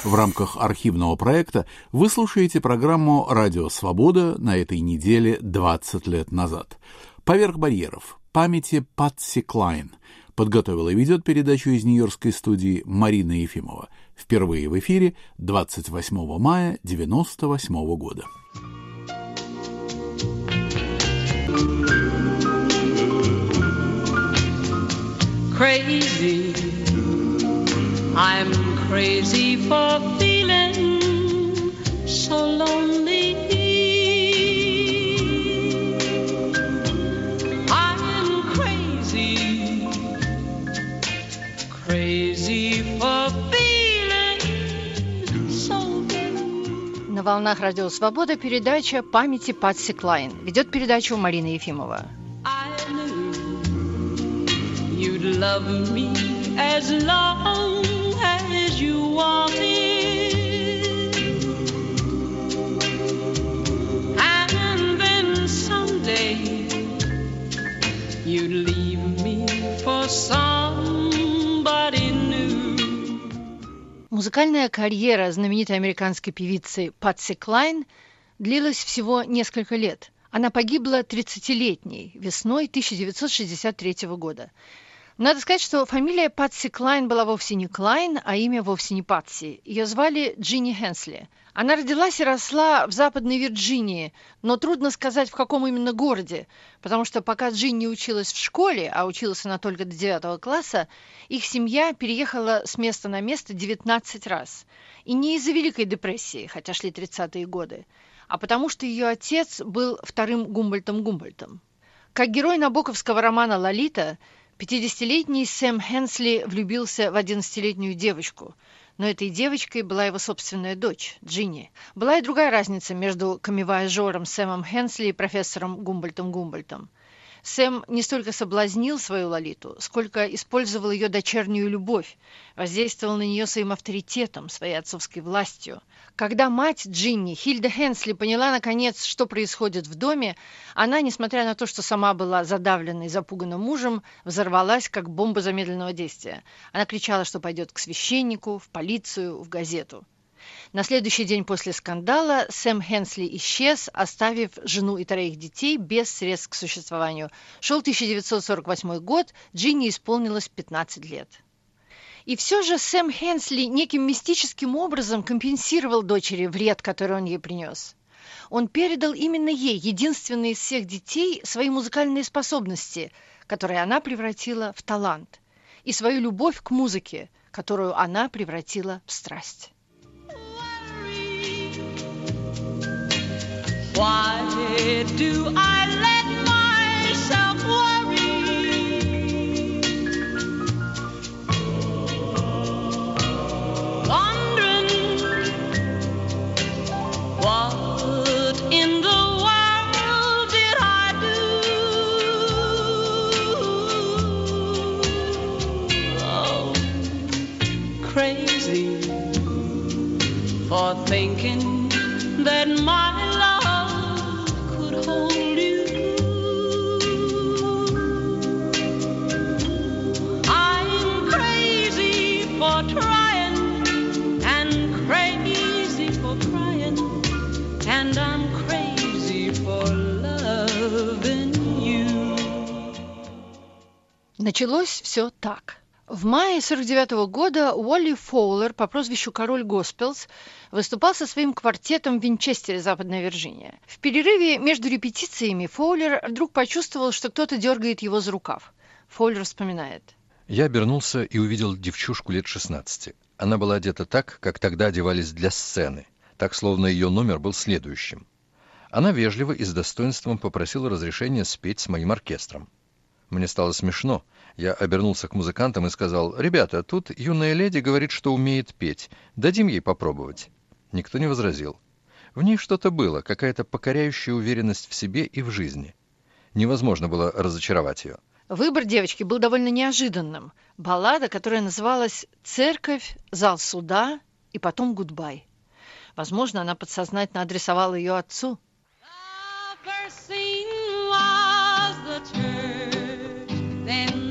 В рамках архивного проекта вы слушаете программу «Радио Свобода» на этой неделе 20 лет назад. «Поверх барьеров. Памяти Патси Клайн» подготовила и ведет передачу из нью-йоркской студии Марина Ефимова. Впервые в эфире 28 мая 1998 года. Crazy, I'm crazy for feeling so lonely. I'm crazy, crazy for feeling so blue. На волнах Радио Свобода передача «Памяти Патси Клайн». Ведет передачу Марина Ефимова. You'd love me as long as you wanted, and then someday you'd leave me for somebody new. Музыкальная карьера знаменитой американской певицы Патси Клайн длилась всего несколько лет. Она погибла 30-летней, весной 1963 года. Надо сказать, что фамилия Патси Клайн была вовсе не Клайн, а имя вовсе не Патси. Ее звали Джинни Хенсли. Она родилась и росла в Западной Вирджинии, но трудно сказать, в каком именно городе, потому что пока Джинни училась в школе, а училась она только до 9 класса, их семья переехала с места на место 19 раз. И не из-за Великой депрессии, хотя шли 30-е годы, а потому что ее отец был вторым Гумбольдтом. Как герой набоковского романа «Лолита», 50-летний Сэм Хенсли влюбился в 11-летнюю девочку, но этой девочкой была его собственная дочь, Джинни. Была и другая разница между камевояжером Сэмом Хенсли и профессором Гумбольдтом. Сэм не столько соблазнил свою Лолиту, сколько использовал ее дочернюю любовь, воздействовал на нее своим авторитетом, своей отцовской властью. Когда мать Джинни, Хильда Хенсли, поняла наконец, что происходит в доме, она, несмотря на то, что сама была задавлена и запугана мужем, взорвалась, как бомба замедленного действия. Она кричала, что пойдет к священнику, в полицию, в газету. На следующий день после скандала Сэм Хенсли исчез, оставив жену и 3 детей без средств к существованию. Шел 1948 год, Джинни исполнилось 15 лет. И все же Сэм Хенсли неким мистическим образом компенсировал дочери вред, который он ей принес. Он передал именно ей, единственной из всех детей, свои музыкальные способности, которые она превратила в талант, и свою любовь к музыке, которую она превратила в страсть. Why do I let myself worry? Wondering what in the world did I do? Oh, crazy for thinking that my love could hold you. I'm crazy for trying and crazy for crying, and I'm crazy for loving you. Началось все так. В мае 1949 года Уолли Фоулер по прозвищу «Король Госпелс» выступал со своим квартетом в Винчестере, Западная Вирджиния. В перерыве между репетициями Фоулер вдруг почувствовал, что кто-то дергает его за рукав. Фоулер вспоминает. Я обернулся и увидел девчушку лет 16. Она была одета так, как тогда одевались для сцены, так, словно ее номер был следующим. Она вежливо и с достоинством попросила разрешения спеть с моим оркестром. Мне стало смешно. Я обернулся к музыкантам и сказал: «Ребята, тут юная леди говорит, что умеет петь. Дадим ей попробовать». Никто не возразил. В ней что-то было, какая-то покоряющая уверенность в себе и в жизни. Невозможно было разочаровать ее. Выбор девочки был довольно неожиданным. Баллада, которая называлась «Церковь», «Зал суда» и потом «Гудбай». Возможно, она подсознательно адресовала ее отцу.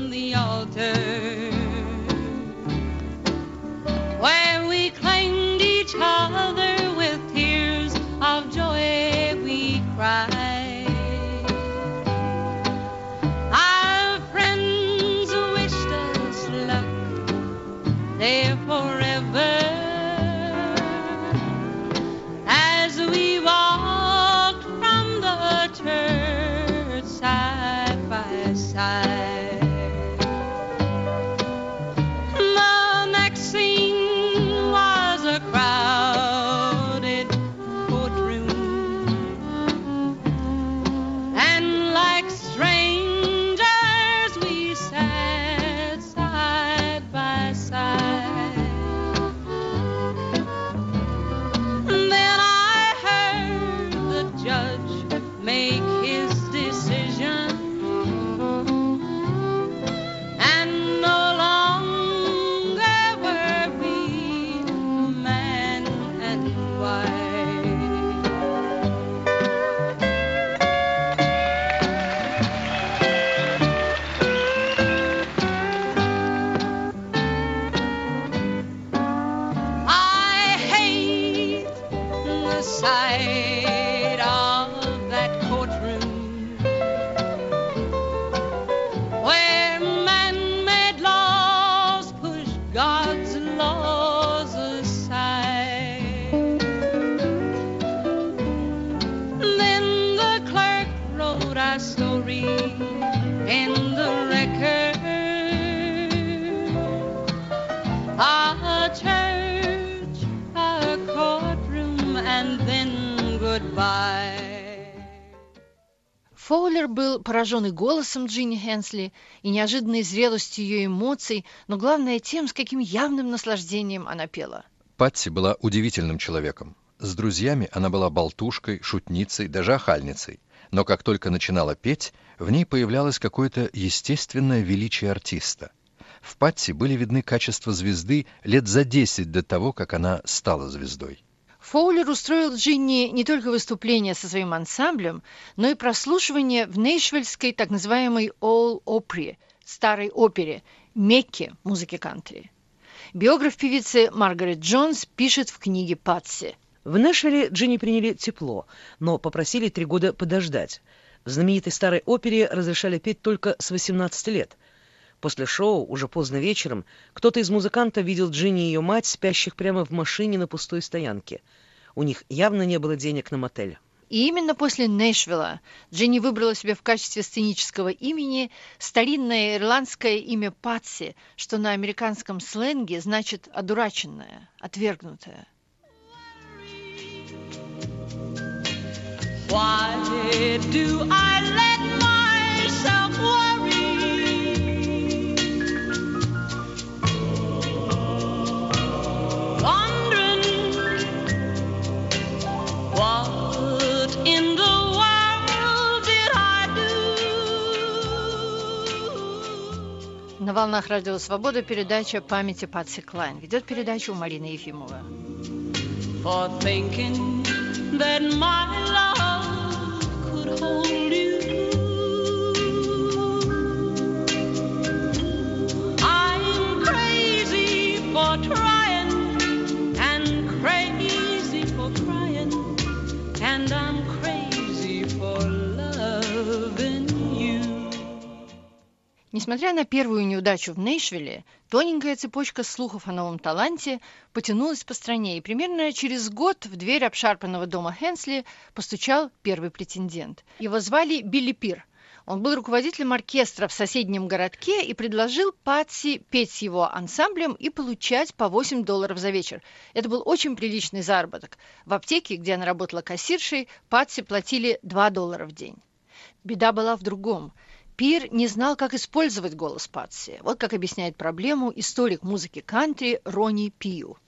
Where we claimed there forever. As we walked from the church side by side, the next scene was a crowded courtroom, and like strangers we sat side by side. Then I heard the judge make his decision, and no longer were we man and wife. I hate the sight of that courtroom where man-made laws push God's laws aside. Then the clerk wrote our story in the record. Our church, our courtroom, and then goodbye. Фоулер был поражен и голосом Джинни Хенсли, и неожиданной зрелостью ее эмоций, но главное тем, с каким явным наслаждением она пела. Патси была удивительным человеком. С друзьями она была болтушкой, шутницей, даже охальницей. Но как только начинала петь, в ней появлялось какое-то естественное величие артиста. В Патси были видны качества звезды лет за 10 до того, как она стала звездой. Фоулер устроил Джинни не только выступление со своим ансамблем, но и прослушивание в нейшвильской так называемой Old Opry, старой опере, Мекке музыки кантри. Биограф певицы Маргарет Джонс пишет в книге «Патси». В Нэшвилле Джинни приняли тепло, но попросили 3 года подождать. В знаменитой старой опере разрешали петь только с 18 лет. После шоу, уже поздно вечером, кто-то из музыкантов видел Джинни и ее мать, спящих прямо в машине на пустой стоянке. У них явно не было денег на мотель. И именно после Нэшвилла Джинни выбрала себе в качестве сценического имени старинное ирландское имя Патси, что на американском сленге значит «одураченная», «отвергнутая». Why do I let myself worry? Wondering what in the world did I do? На волнах Радио Свобода передача «Памяти Патси Клайн». Ведет передачу Марина Ефимова. For thinking that my love could hold you. I'm crazy for trying and crazy for crying, and I'm crazy for loving you. Несмотря на первую неудачу в Нэшвилле, тоненькая цепочка слухов о новом таланте потянулась по стране, и примерно через год в дверь обшарпанного дома Хенсли постучал первый претендент. Его звали Билли Пир. Он был руководителем оркестра в соседнем городке и предложил Патси петь с его ансамблем и получать по $8 за вечер. Это был очень приличный заработок. В аптеке, где она работала кассиршей, Патси платили $2 в день. Беда была в другом. Пир не знал, как использовать голос Патси. Вот как объясняет проблему историк музыки кантри Ронни Пью.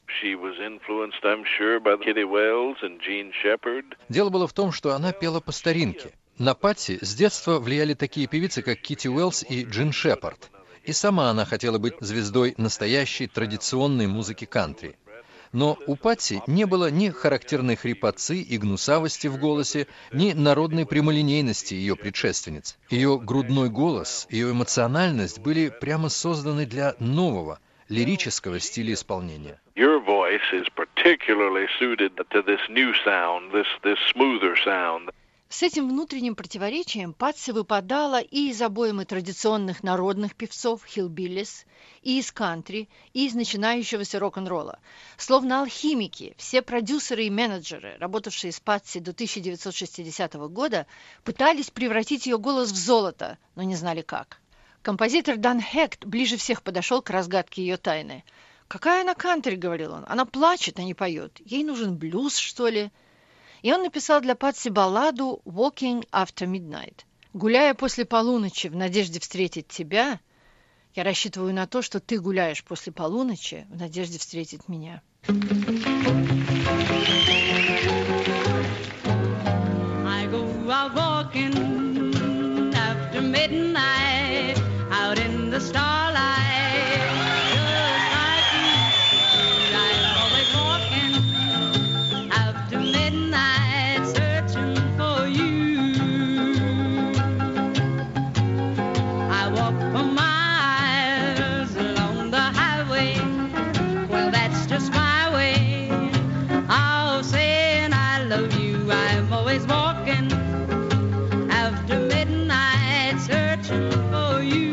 Дело было в том, что она пела по старинке. На Патси с детства влияли такие певицы, как Китти Уэллс и Джин Шепард. И сама она хотела быть звездой настоящей традиционной музыки кантри. Но у Патси не было ни характерной хрипотцы и гнусавости в голосе, ни народной прямолинейности ее предшественниц. Ее грудной голос, ее эмоциональность были прямо созданы для нового, лирического стиля исполнения. Your voice is particularly suited to this new sound, this smoother sound. С этим внутренним противоречием Патси выпадала и из обоймы традиционных народных певцов хиллбиллис, и из кантри, и из начинающегося рок-н-ролла. Словно алхимики, все продюсеры и менеджеры, работавшие с Патси до 1960 года, пытались превратить ее голос в золото, но не знали как. Композитор Дан Хект ближе всех подошел к разгадке ее тайны. «Какая она кантри?» — говорил он. «Она плачет, а не поет. Ей нужен блюз, что ли?» И он написал для Патси балладу «Walking After Midnight». «Гуляя после полуночи в надежде встретить тебя, я рассчитываю на то, что ты гуляешь после полуночи в надежде встретить меня». I go out walking after midnight, out in the starlight. Just like you, I'm always walking after midnight, searching for you. I walk for miles along the highway. Well, that's just my way of saying I love you. I'm always walking after midnight, searching for you.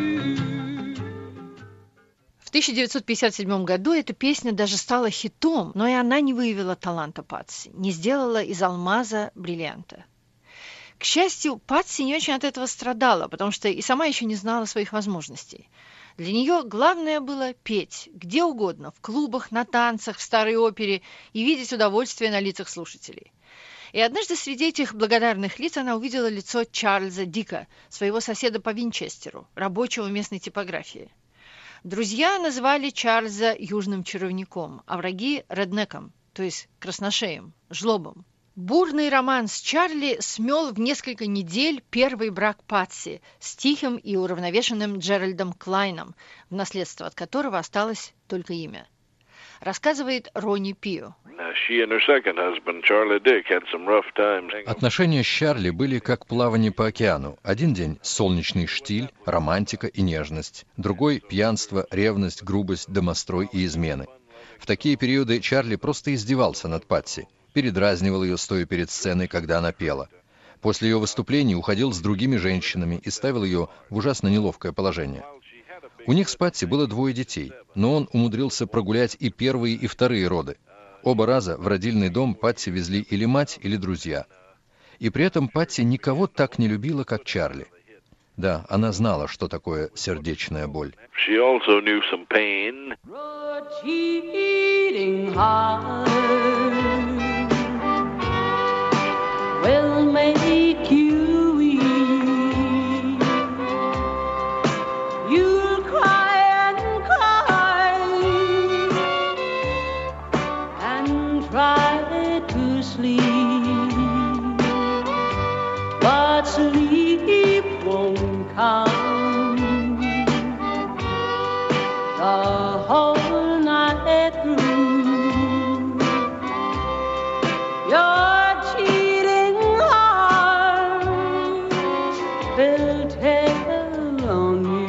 В 1957 году эта песня даже стала хитом, но и она не выявила таланта Патси, не сделала из алмаза бриллианта. К счастью, Патси не очень от этого страдала, потому что и сама еще не знала своих возможностей. Для нее главное было петь где угодно, в клубах, на танцах, в старой опере и видеть удовольствие на лицах слушателей. И однажды среди этих благодарных лиц она увидела лицо Чарльза Дика, своего соседа по Винчестеру, рабочего местной типографии. Друзья называли Чарльза южным чаровником, а враги – реднеком, то есть красношеем, жлобом. Бурный роман с Чарли смел в несколько недель первый брак Патси с тихим и уравновешенным Джеральдом Клайном, в наследство от которого осталось только имя. Рассказывает Ронни Пио. Отношения с Чарли были как плавание по океану. Один день – солнечный штиль, романтика и нежность. Другой – пьянство, ревность, грубость, домострой и измены. В такие периоды Чарли просто издевался над Патси, передразнивал ее, стоя перед сценой, когда она пела. После ее выступлений уходил с другими женщинами и ставил ее в ужасно неловкое положение. У них с Патси было 2 детей, но он умудрился прогулять и первые, и вторые роды. Оба раза в родильный дом Патси везли или мать, или друзья. И при этом Патси никого так не любила, как Чарли. Да, она знала, что такое сердечная боль. Cheating heart will make you weep. You'll cry and try to sleep, but sleep won't come the whole night through. Your cheating heart will tell on you.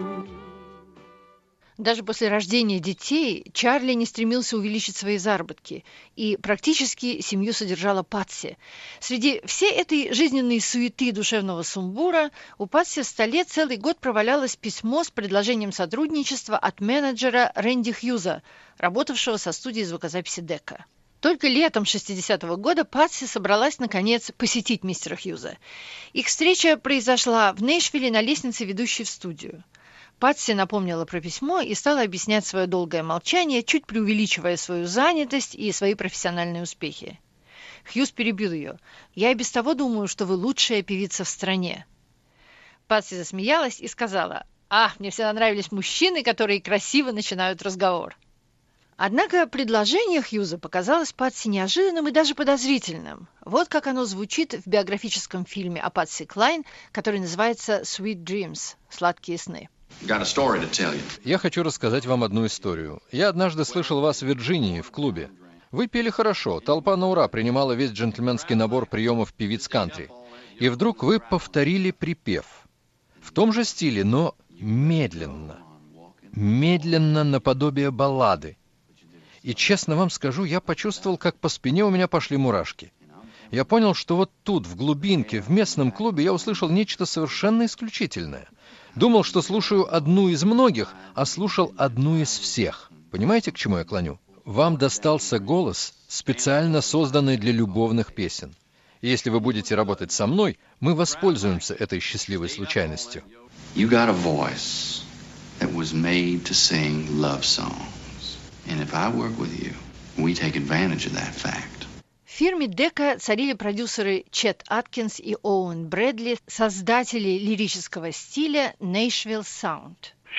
Даже после рождения детей Чарли не стремился увеличить свои заработки, и практически семью содержала Патси. Среди всей этой жизненной суеты и душевного сумбура у Патси в столе целый год провалялось письмо с предложением сотрудничества от менеджера Рэнди Хьюза, работавшего со студией звукозаписи Дека. Только летом 60-го года Патси собралась, наконец, посетить мистера Хьюза. Их встреча произошла в Нэшвилле на лестнице, ведущей в студию. Патси напомнила про письмо и стала объяснять свое долгое молчание, чуть преувеличивая свою занятость и свои профессиональные успехи. Хьюз перебил ее. «Я и без того думаю, что вы лучшая певица в стране». Патси засмеялась и сказала: «Ах, мне всегда нравились мужчины, которые красиво начинают разговор». Однако предложение Хьюза показалось Патси неожиданным и даже подозрительным. Вот как оно звучит в биографическом фильме о Патси Клайн, который называется «Sweet Dreams» – «Сладкие сны». Я хочу рассказать вам одну историю. Я однажды слышал вас в Вирджинии, в клубе. Вы пели хорошо, толпа на ура принимала весь джентльменский набор приемов певиц кантри. И вдруг вы повторили припев. В том же стиле, но медленно. Медленно, наподобие баллады. И честно вам скажу, я почувствовал, как по спине у меня пошли мурашки. Я понял, что вот тут, в глубинке, в местном клубе, я услышал нечто совершенно исключительное. Думал, что слушаю одну из многих, а слушал одну из всех. Понимаете, к чему я клоню? Вам достался голос, специально созданный для любовных песен. И если вы будете работать со мной, мы воспользуемся этой счастливой случайностью. You got a voice that was made to sing love songs. And if I work with you, we take advantage of that fact. В фирме Дека царили продюсеры Чет Аткинс и Оуэн Брэдли, создатели лирического стиля Nashville Sound.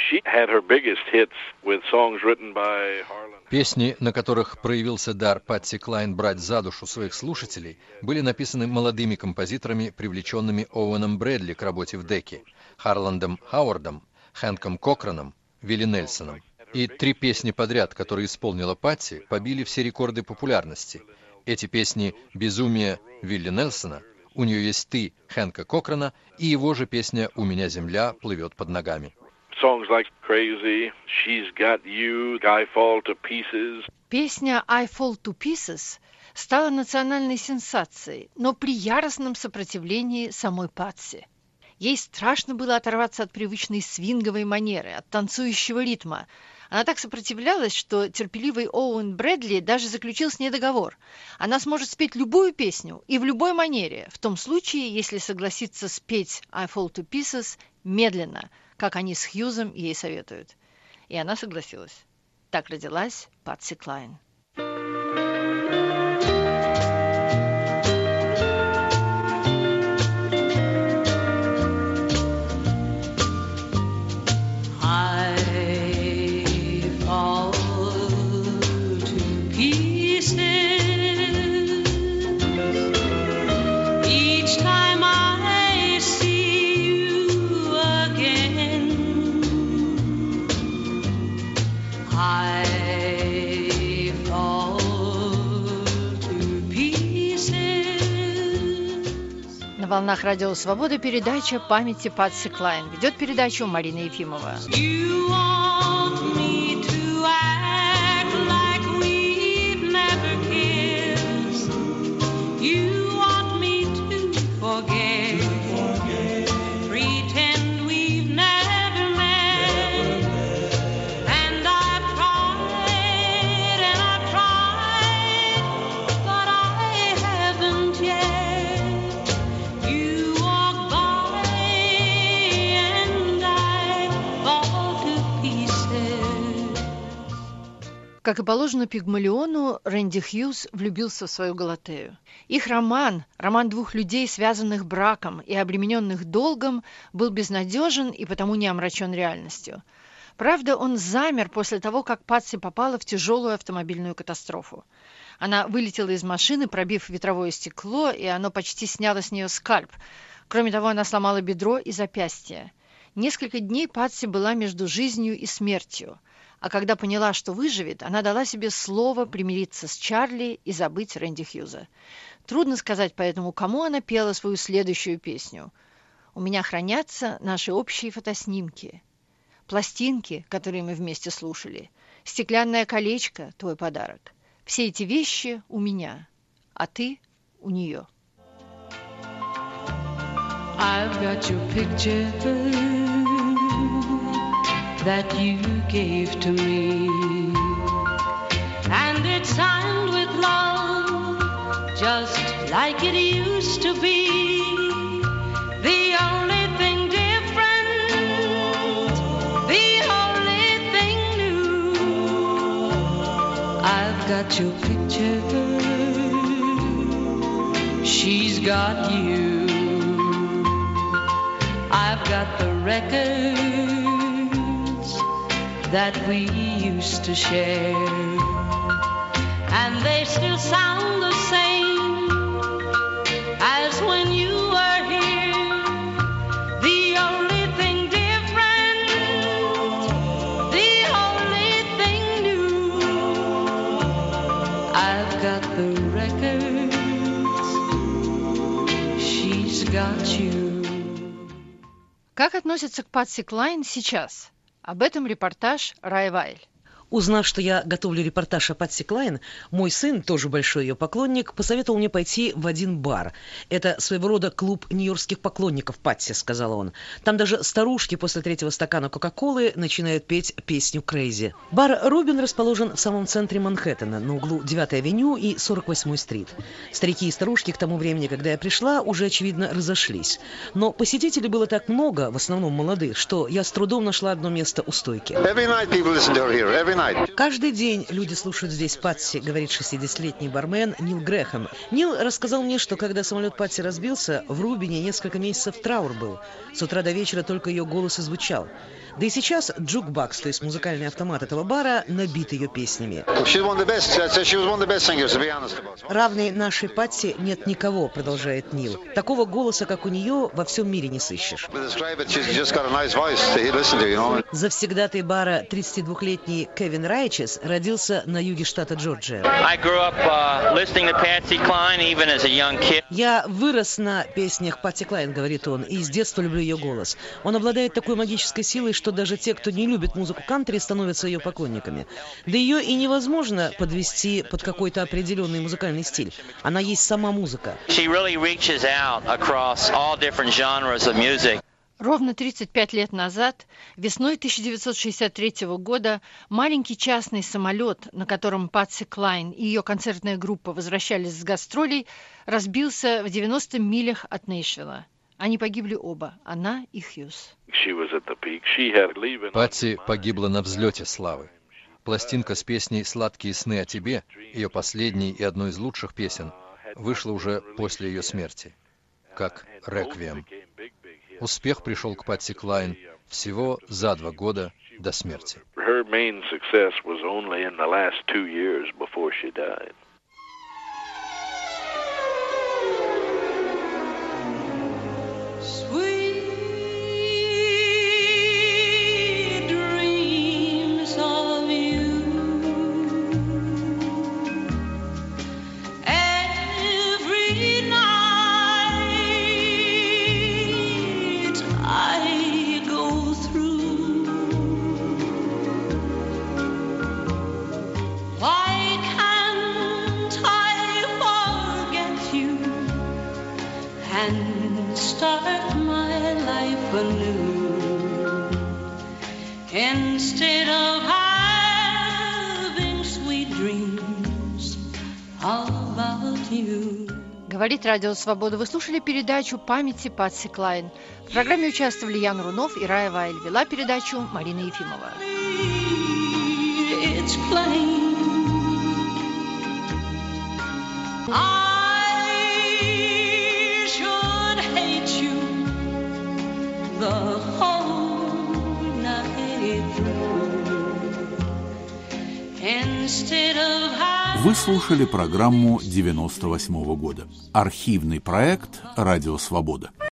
Песни, на которых проявился дар Патси Клайн брать за душу своих слушателей, были написаны молодыми композиторами, привлеченными Оуэном Брэдли к работе в Деке, Харландом Хауардом, Хэнком Кокраном, Вилли Нельсоном. И 3 песни подряд, которые исполнила Патси, побили все рекорды популярности. Эти песни «Безумие» Вилли Нельсона, «У нее есть ты» Хэнка Кokraна и его же песня «У меня земля плывет под ногами». Песня «I Fall to Pieces» стала национальной сенсацией, но при яростном сопротивлении самой Патси. Ей страшно было оторваться от привычной свинговой манеры, от танцующего ритма. Она так сопротивлялась, что терпеливый Оуэн Брэдли даже заключил с ней договор. Она сможет спеть любую песню и в любой манере, в том случае, если согласится спеть «I Fall to Pieces» медленно, как они с Хьюзом ей советуют. И она согласилась. Так родилась Патси Клайн. На волнах Радио Свобода передача «Памяти Патси Клайн». Ведет передачу Марина Ефимова. Как и положено Пигмалиону, Рэнди Хьюз влюбился в свою Галатею. Их роман 2 людей, связанных браком и обремененных долгом, был безнадежен и потому не омрачен реальностью. Правда, он замер после того, как Патси попала в тяжелую автомобильную катастрофу. Она вылетела из машины, пробив ветровое стекло, и оно почти сняло с нее скальп. Кроме того, она сломала бедро и запястье. Несколько дней Патси была между жизнью и смертью. А когда поняла, что выживет, она дала себе слово примириться с Чарли и забыть Рэнди Хьюза. Трудно сказать поэтому, кому она пела свою следующую песню. «У меня хранятся наши общие фотоснимки, пластинки, которые мы вместе слушали, стеклянное колечко, твой подарок. Все эти вещи у меня, а ты у нее». I've got your picture that you gave to me, and it's signed with love, just like it used to be. The only thing different, the only thing new, I've got your picture, she's got you. I've got the records that we used to share, and they still sound the same as when you were here. The only thing different, the only thing new, I've got the records, she's got you. Как относятся к Патси Клайн сейчас? Об этом репортаж Рай Вайль. Узнав, что я готовлю репортаж о Патси Клайн, мой сын, тоже большой ее поклонник, посоветовал мне пойти в один бар. «Это своего рода клуб нью-йоркских поклонников Патси», — сказал он. «Там даже старушки после 3-го стакана Кока-Колы начинают петь песню «Крейзи». Бар «Робин» расположен в самом центре Манхэттена, на углу 9-й авеню и 48-й стрит. Старики и старушки к тому времени, когда я пришла, уже, очевидно, разошлись. Но посетителей было так много, в основном молодых, что я с трудом нашла одно место у стойки. «Каждый день люди слушают здесь Патси», — говорит 60-летний бармен Нил Грэхэм. Нил рассказал мне, что когда самолет Патси разбился, в Рубине несколько месяцев траур был. С утра до вечера только ее голос и звучал. Да и сейчас джукбокс, то есть музыкальный автомат этого бара, набит ее песнями. «Равной нашей Патси нет никого», — продолжает Нил. «Такого голоса, как у нее, во всем мире не сыщешь». Завсегдатай бара 32-летний Кевин Райчес родился на юге штата Джорджия. «Я вырос на песнях Патси Клайн», — говорит он, — «и с детства люблю ее голос. Он обладает такой магической силой, что даже те, кто не любит музыку кантри, становятся ее поклонниками. Да ее и невозможно подвести под какой-то определенный музыкальный стиль. Она есть сама музыка». Ровно 35 лет назад, весной 1963 года, маленький частный самолет, на котором Патси Клайн и ее концертная группа возвращались с гастролей, разбился в 90 милях от Нэшвилла. Они погибли оба, она и Хьюз. Патси погибла на взлете славы. Пластинка с песней «Сладкие сны о тебе», ее последней и одной из лучших песен, вышла уже после ее смерти, как «Реквием». Успех пришел к Патси Клайн всего за 2 года до смерти. And start my life anew. Instead of having sweet dreams about you. Говорит Радио Свобода. Вы слушали передачу «Памяти Патси Клайн». В программе участвовали Ян Рунов и Рая Вайль. Вела передачу Марина Ефимова. It's plain. The whole night through. Instead of Вы слушали программу 98-го года. Архивный проект «Радио Свобода».